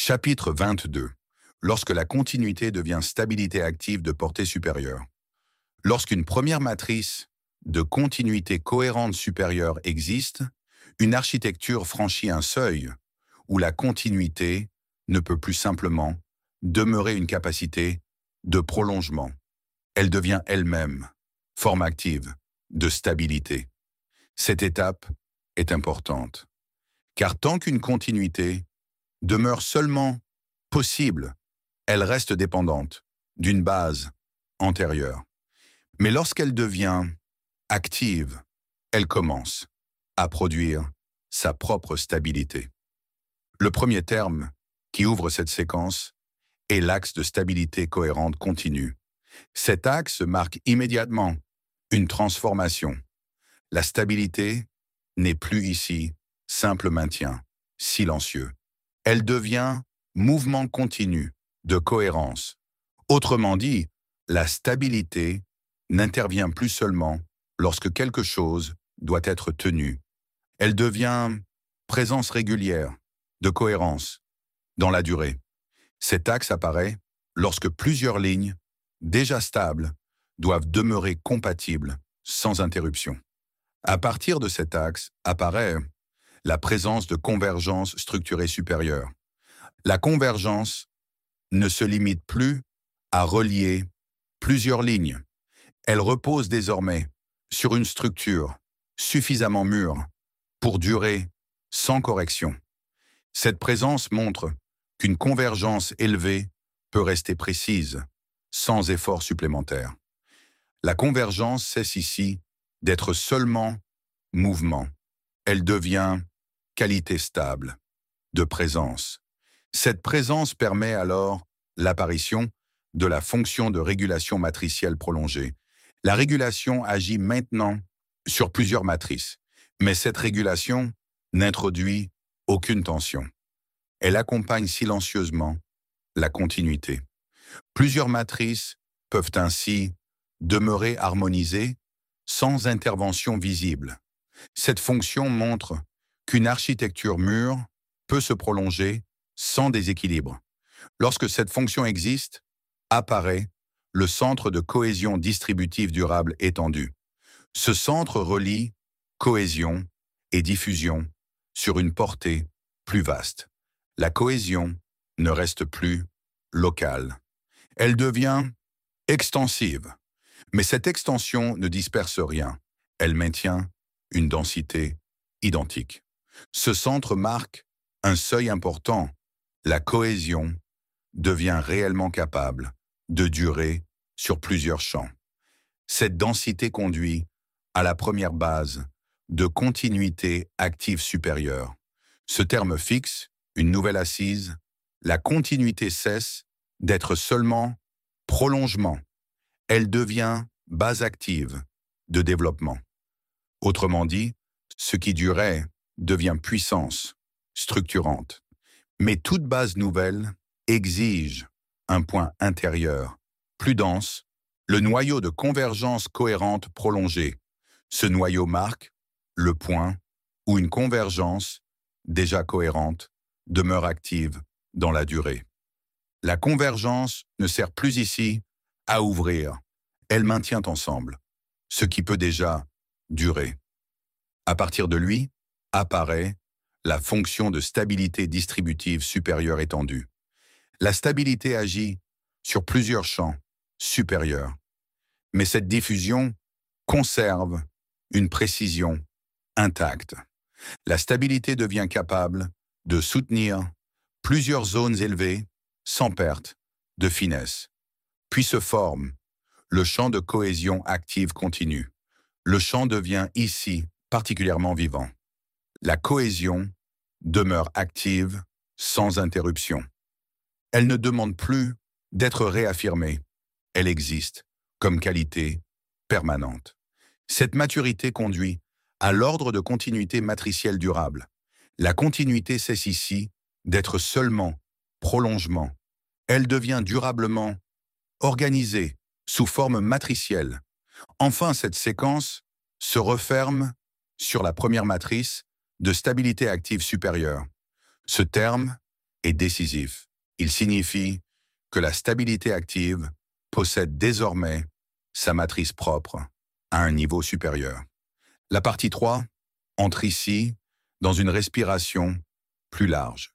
Chapitre 22. Lorsque la continuité devient stabilité active de portée supérieure. Lorsqu'une première matrice de continuité cohérente supérieure existe, une architecture franchit un seuil où la continuité ne peut plus simplement demeurer une capacité de prolongement. Elle devient elle-même forme active de stabilité. Cette étape est importante, car tant qu'une continuité demeure seulement possible, elle reste dépendante d'une base antérieure. Mais lorsqu'elle devient active, elle commence à produire sa propre stabilité. Le premier terme qui ouvre cette séquence est l'axe de stabilité cohérente continue. Cet axe marque immédiatement une transformation. La stabilité n'est plus ici simple maintien, silencieux. Elle devient mouvement continu de cohérence. Autrement dit, la stabilité n'intervient plus seulement lorsque quelque chose doit être tenu. Elle devient présence régulière de cohérence dans la durée. Cet axe apparaît lorsque plusieurs lignes, déjà stables, doivent demeurer compatibles sans interruption. À partir de cet axe apparaît la présence de convergence structurée supérieure. La convergence ne se limite plus à relier plusieurs lignes. Elle repose désormais sur une structure suffisamment mûre pour durer sans correction. Cette présence montre qu'une convergence élevée peut rester précise, sans effort supplémentaire. La convergence cesse ici d'être seulement mouvement. Elle devient qualité stable de présence. Cette présence permet alors l'apparition de la fonction de régulation matricielle prolongée. La régulation agit maintenant sur plusieurs matrices, mais cette régulation n'introduit aucune tension. Elle accompagne silencieusement la continuité. Plusieurs matrices peuvent ainsi demeurer harmonisées sans intervention visible. Cette fonction montre qu'une architecture mûre peut se prolonger sans déséquilibre. Lorsque cette fonction existe, apparaît le centre de cohésion distributive durable étendu. Ce centre relie cohésion et diffusion sur une portée plus vaste. La cohésion ne reste plus locale. Elle devient extensive. Mais cette extension ne disperse rien. Elle maintient une densité identique. Ce centre marque un seuil important. La cohésion devient réellement capable de durer sur plusieurs champs. Cette densité conduit à la première base de continuité active supérieure. Ce terme fixe une nouvelle assise. La continuité cesse d'être seulement prolongement. Elle devient base active de développement. Autrement dit, ce qui durait devient puissance structurante. Mais toute base nouvelle exige un point intérieur, plus dense, le noyau de convergence cohérente prolongée. Ce noyau marque le point où une convergence déjà cohérente demeure active dans la durée. La convergence ne sert plus ici à ouvrir, elle maintient ensemble ce qui peut déjà durer. À partir de lui, apparaît la fonction de stabilité distributive supérieure étendue. La stabilité agit sur plusieurs champs supérieurs, mais cette diffusion conserve une précision intacte. La stabilité devient capable de soutenir plusieurs zones élevées sans perte de finesse. Puis se forme le champ de cohésion active continue. Le champ devient ici particulièrement vivant. La cohésion demeure active sans interruption. Elle ne demande plus d'être réaffirmée. Elle existe comme qualité permanente. Cette maturité conduit à l'ordre de continuité matricielle durable. La continuité cesse ici d'être seulement prolongement. Elle devient durablement organisée sous forme matricielle. Enfin, cette séquence se referme sur la première matrice de stabilité active supérieure. Ce terme est décisif. Il signifie que la stabilité active possède désormais sa matrice propre à un niveau supérieur. La partie 3 entre ici dans une respiration plus large.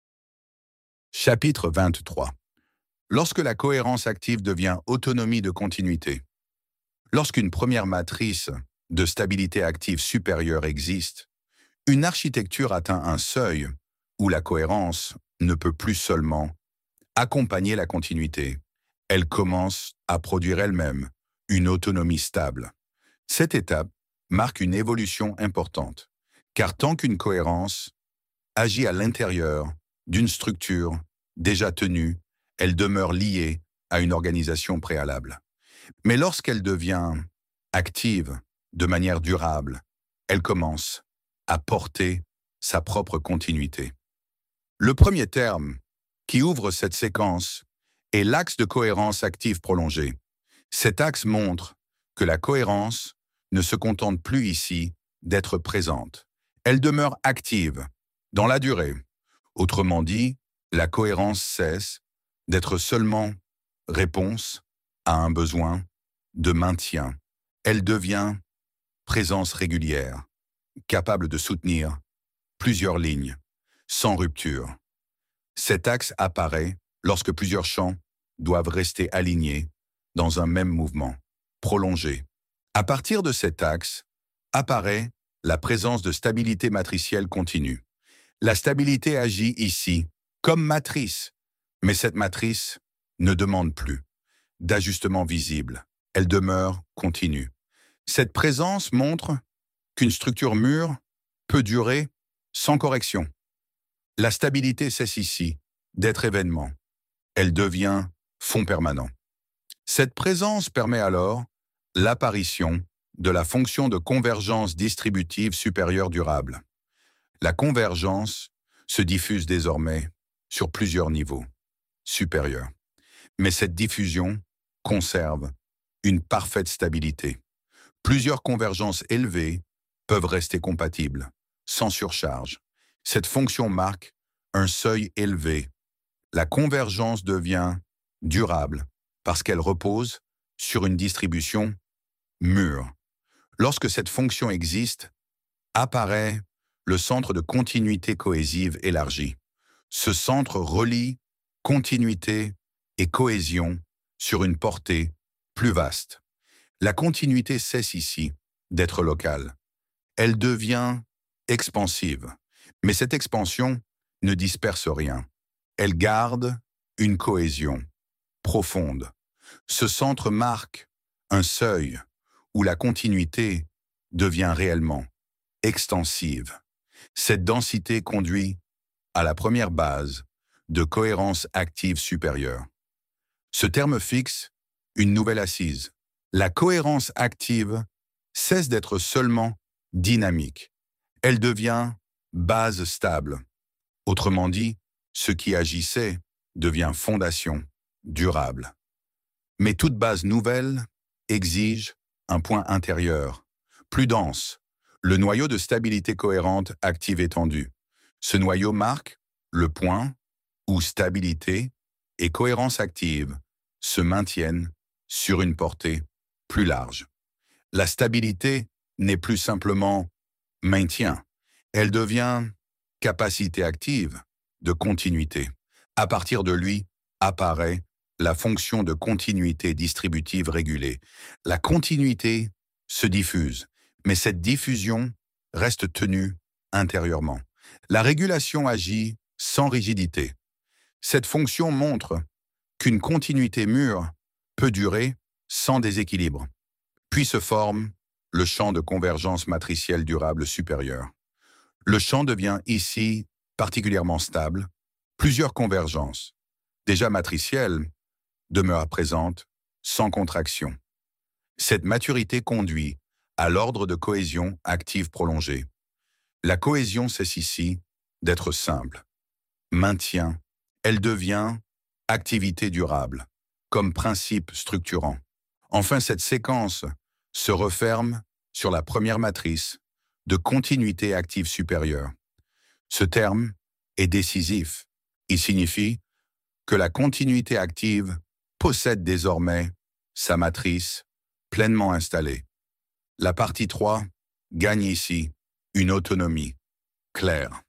Chapitre 23. Lorsque la cohérence active devient autonomie de continuité. Lorsqu'une première matrice de stabilité active supérieure existe, une architecture atteint un seuil où la cohérence ne peut plus seulement accompagner la continuité. Elle commence à produire elle-même une autonomie stable. Cette étape marque une évolution importante, car tant qu'une cohérence agit à l'intérieur d'une structure déjà tenue, elle demeure liée à une organisation préalable. Mais lorsqu'elle devient active de manière durable, elle commence à porter sa propre continuité. Le premier terme qui ouvre cette séquence est l'axe de cohérence active prolongée. Cet axe montre que la cohérence ne se contente plus ici d'être présente. Elle demeure active dans la durée. Autrement dit, la cohérence cesse d'être seulement réponse à un besoin de maintien. Elle devient présence régulière, capable de soutenir plusieurs lignes, sans rupture. Cet axe apparaît lorsque plusieurs champs doivent rester alignés dans un même mouvement, prolongé. À partir de cet axe, apparaît la présence de stabilité matricielle continue. La stabilité agit ici comme matrice, mais cette matrice ne demande plus d'ajustement visible. Elle demeure continue. Cette présence montre qu'une structure mûre peut durer sans correction. La stabilité cesse ici d'être événement. Elle devient fond permanent. Cette présence permet alors l'apparition de la fonction de convergence distributive supérieure durable. La convergence se diffuse désormais sur plusieurs niveaux supérieurs. Mais cette diffusion conserve une parfaite stabilité. Plusieurs convergences élevées peuvent rester compatibles, sans surcharge. Cette fonction marque un seuil élevé. La convergence devient durable parce qu'elle repose sur une distribution mûre. Lorsque cette fonction existe, apparaît le centre de continuité cohésive élargi. Ce centre relie continuité et cohésion sur une portée plus vaste. La continuité cesse ici d'être locale. Elle devient expansive. Mais cette expansion ne disperse rien. Elle garde une cohésion profonde. Ce centre marque un seuil où la continuité devient réellement extensive. Cette densité conduit à la première base de cohérence active supérieure. Ce terme fixe une nouvelle assise. La cohérence active cesse d'être seulement dynamique. Elle devient base stable. Autrement dit, ce qui agissait devient fondation durable. Mais toute base nouvelle exige un point intérieur, plus dense, le noyau de stabilité cohérente active étendu. Ce noyau marque le point où stabilité et cohérence active se maintiennent sur une portée plus large. La stabilité n'est plus simplement maintien, elle devient capacité active de continuité. À partir de lui apparaît la fonction de continuité distributive régulée. La continuité se diffuse, mais cette diffusion reste tenue intérieurement. La régulation agit sans rigidité. Cette fonction montre qu'une continuité mûre peut durer sans déséquilibre. Puis se forme le champ de convergence matricielle durable supérieur. Le champ devient ici particulièrement stable. Plusieurs convergences, déjà matricielles, demeurent présentes sans contraction. Cette maturité conduit à l'ordre de cohésion active prolongée. La cohésion cesse ici d'être simple. Maintien, elle devient activité durable, comme principe structurant. Enfin, cette séquence se referme sur la première matrice de continuité active supérieure. Ce terme est décisif, Il signifie que la continuité active possède désormais sa matrice pleinement installée. La partie 3 gagne ici une autonomie claire.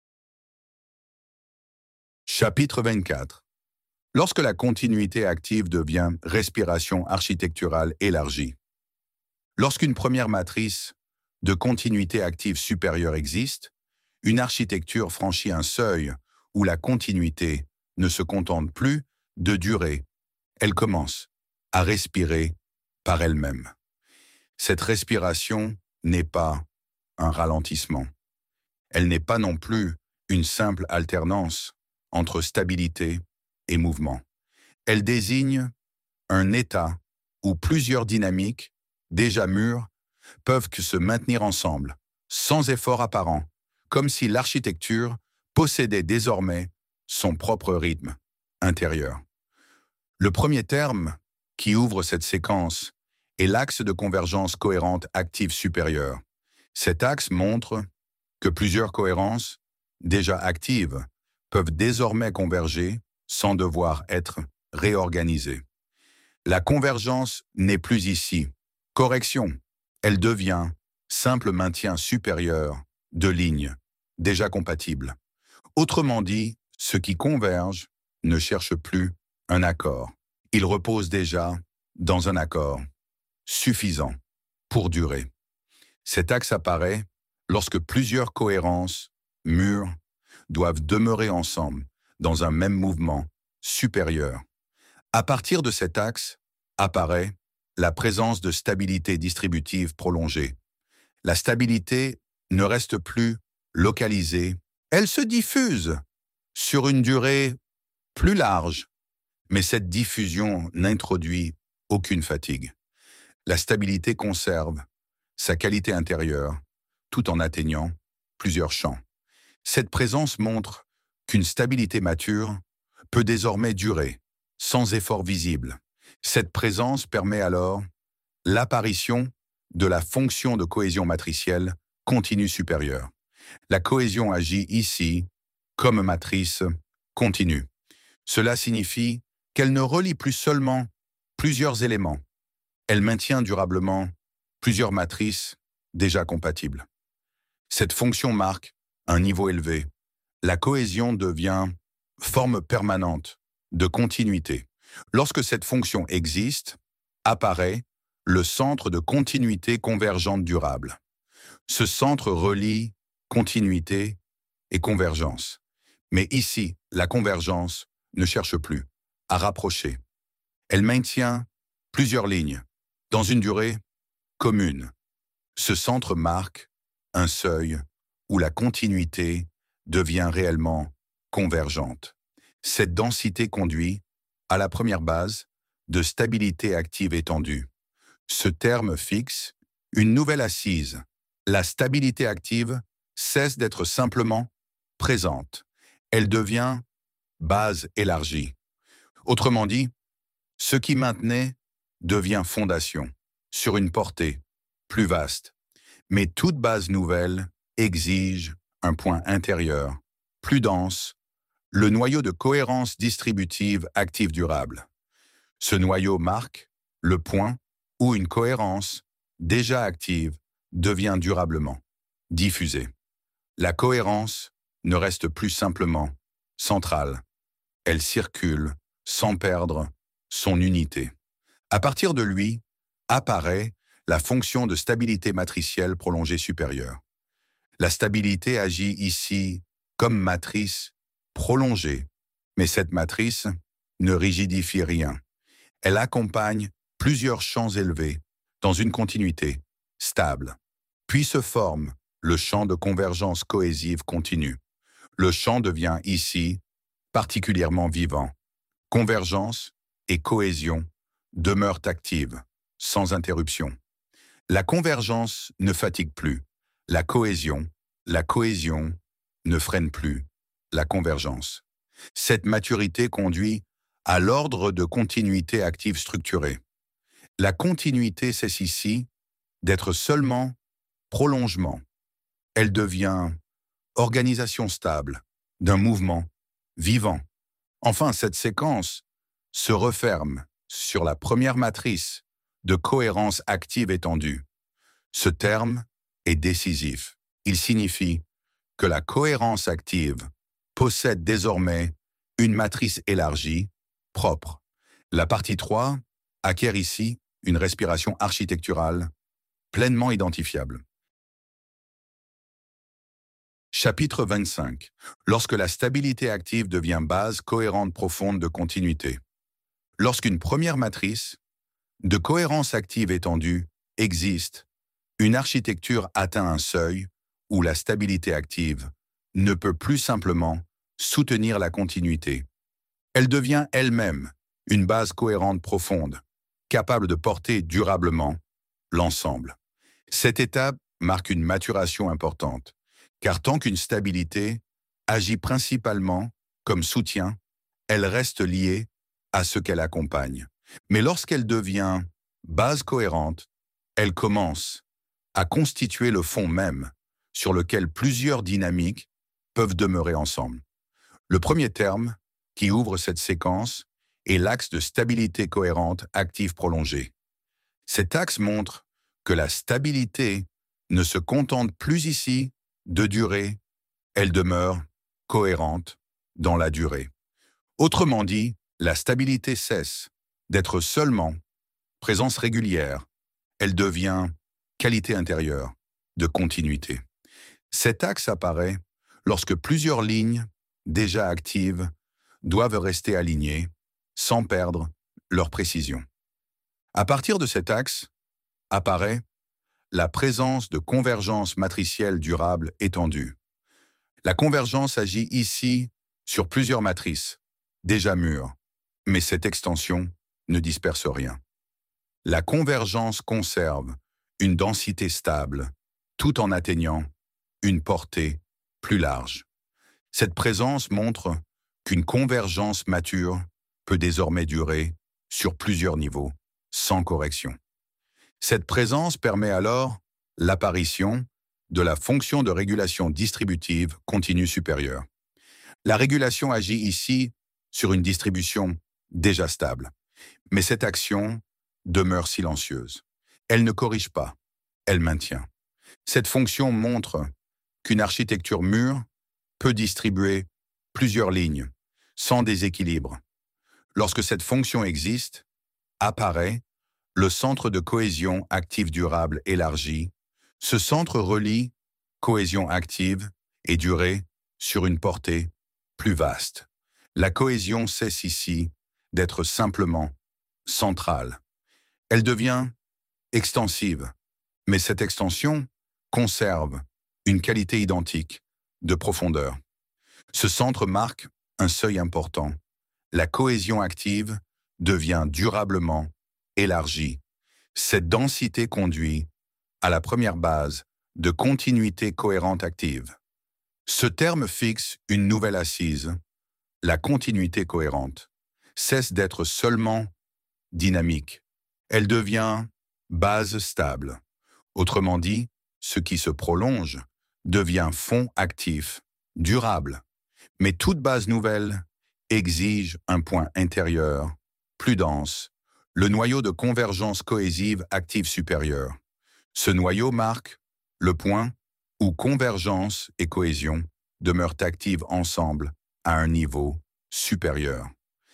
Chapitre 24. Lorsque la continuité active devient respiration architecturale élargie. Lorsqu'une première matrice de continuité active supérieure existe, une architecture franchit un seuil où la continuité ne se contente plus de durer. Elle commence à respirer par elle-même. Cette respiration n'est pas un ralentissement. Elle n'est pas non plus une simple alternance entre stabilité et mouvement. Elle désigne un état où plusieurs dynamiques, déjà mûres, peuvent se maintenir ensemble, sans effort apparent, comme si l'architecture possédait désormais son propre rythme intérieur. Le premier terme qui ouvre cette séquence est l'axe de convergence cohérente active supérieure. Cet axe montre que plusieurs cohérences, déjà actives, peuvent désormais converger sans devoir être réorganisées. La convergence n'est plus ici correction, elle devient simple maintien supérieur de lignes déjà compatibles. Autrement dit, ce qui converge ne cherche plus un accord. Il repose déjà dans un accord suffisant pour durer. Cet axe apparaît lorsque plusieurs cohérences mûres doivent demeurer ensemble dans un même mouvement supérieur. À partir de cet axe apparaît la présence de stabilité distributive prolongée. La stabilité ne reste plus localisée, elle se diffuse sur une durée plus large, mais cette diffusion n'introduit aucune fatigue. La stabilité conserve sa qualité intérieure tout en atteignant plusieurs champs. Cette présence montre qu'une stabilité mature peut désormais durer sans effort visible. Cette présence permet alors l'apparition de la fonction de cohésion matricielle continue supérieure. La cohésion agit ici comme matrice continue. Cela signifie qu'elle ne relie plus seulement plusieurs éléments, elle maintient durablement plusieurs matrices déjà compatibles. Cette fonction marque un niveau élevé. La cohésion devient forme permanente de continuité. Lorsque cette fonction existe, apparaît le centre de continuité convergente durable. Ce centre relie continuité et convergence. Mais ici, la convergence ne cherche plus à rapprocher. Elle maintient plusieurs lignes dans une durée commune. Ce centre marque un seuil où la continuité devient réellement convergente. Cette densité conduit à la première base de stabilité active étendue. Ce terme fixe une nouvelle assise. La stabilité active cesse d'être simplement présente. Elle devient base élargie. Autrement dit, ce qui maintenait devient fondation sur une portée plus vaste. Mais toute base nouvelle exige un point intérieur, plus dense, le noyau de cohérence distributive active durable. Ce noyau marque le point où une cohérence déjà active devient durablement diffusée. La cohérence ne reste plus simplement centrale. Elle circule sans perdre son unité. À partir de lui, apparaît la fonction de stabilité matricielle prolongée supérieure. La stabilité agit ici comme matrice prolongée, mais cette matrice ne rigidifie rien. Elle accompagne plusieurs champs élevés dans une continuité stable. Puis se forme le champ de convergence cohésive continue. Le champ devient ici particulièrement vivant. Convergence et cohésion demeurent actives, sans interruption. La convergence ne fatigue plus. La cohésion ne freine plus la convergence. Cette maturité conduit à l'ordre de continuité active structurée. La continuité cesse ici d'être seulement prolongement. Elle devient organisation stable d'un mouvement vivant. Enfin, cette séquence se referme sur la première matrice de cohérence active étendue. Ce terme est décisif. Il signifie que la cohérence active possède désormais une matrice élargie, propre. La partie 3 acquiert ici une respiration architecturale pleinement identifiable. Chapitre 25. Lorsque la stabilité active devient base cohérente profonde de continuité. Lorsqu'une première matrice de cohérence active étendue existe, une architecture atteint un seuil où la stabilité active ne peut plus simplement soutenir la continuité. Elle devient elle-même une base cohérente profonde, capable de porter durablement l'ensemble. Cette étape marque une maturation importante, car tant qu'une stabilité agit principalement comme soutien, elle reste liée à ce qu'elle accompagne. Mais lorsqu'elle devient base cohérente, elle commence à constituer le fond même sur lequel plusieurs dynamiques peuvent demeurer ensemble. Le premier terme qui ouvre cette séquence est l'axe de stabilité cohérente active prolongée. Cet axe montre que la stabilité ne se contente plus ici de durer, elle demeure cohérente dans la durée. Autrement dit, la stabilité cesse d'être seulement présence régulière, elle devient qualité intérieure de continuité. Cet axe apparaît lorsque plusieurs lignes déjà actives doivent rester alignées sans perdre leur précision. À partir de cet axe apparaît la présence de convergence matricielle durable étendue. La convergence agit ici sur plusieurs matrices, déjà mûres, mais cette extension ne disperse rien. La convergence conserve une densité stable, tout en atteignant une portée plus large. Cette présence montre qu'une convergence mature peut désormais durer sur plusieurs niveaux, sans correction. Cette présence permet alors l'apparition de la fonction de régulation distributive continue supérieure. La régulation agit ici sur une distribution déjà stable, mais cette action demeure silencieuse. Elle ne corrige pas, elle maintient. Cette fonction montre qu'une architecture mûre peut distribuer plusieurs lignes, sans déséquilibre. Lorsque cette fonction existe, apparaît le centre de cohésion active durable élargi. Ce centre relie cohésion active et durée sur une portée plus vaste. La cohésion cesse ici d'être simplement centrale. Elle devient extensive, mais cette extension conserve une qualité identique de profondeur. Ce centre marque un seuil important. La cohésion active devient durablement élargie. Cette densité conduit à la première base de continuité cohérente active. Ce terme fixe une nouvelle assise. La continuité cohérente cesse d'être seulement dynamique. Elle devient base stable. Autrement dit, ce qui se prolonge devient fond actif, durable. Mais toute base nouvelle exige un point intérieur, plus dense, le noyau de convergence cohésive active supérieure. Ce noyau marque le point où convergence et cohésion demeurent actives ensemble à un niveau supérieur.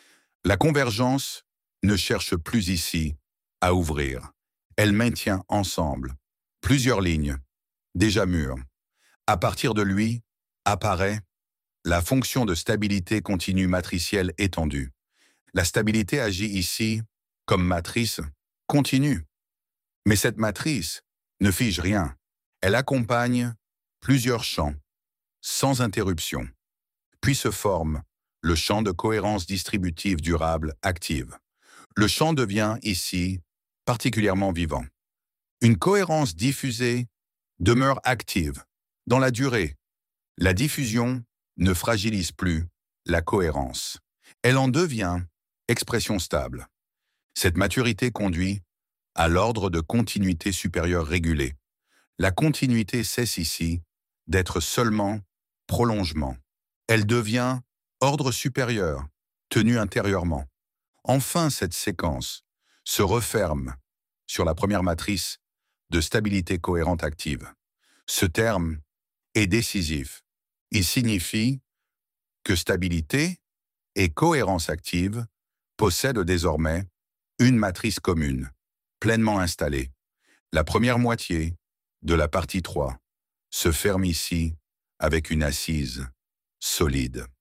La convergence ne cherche plus ici à ouvrir. Elle maintient ensemble plusieurs lignes, déjà mûres. À partir de lui, apparaît la fonction de stabilité continue matricielle étendue. La stabilité agit ici comme matrice continue. Mais cette matrice ne fige rien. Elle accompagne plusieurs champs, sans interruption. Puis se forme le champ de cohérence distributive durable active. Le champ devient ici particulièrement vivant. Une cohérence diffusée demeure active dans la durée. La diffusion ne fragilise plus la cohérence. Elle en devient expression stable. Cette maturité conduit à l'ordre de continuité supérieure régulée. La continuité cesse ici d'être seulement prolongement. Elle devient ordre supérieur, tenu intérieurement. Enfin, cette séquence se referme sur la première matrice de stabilité cohérente active. Ce terme est décisif. Il signifie que stabilité et cohérence active possèdent désormais une matrice commune, pleinement installée. La première moitié de la partie 3 se ferme ici avec une assise solide.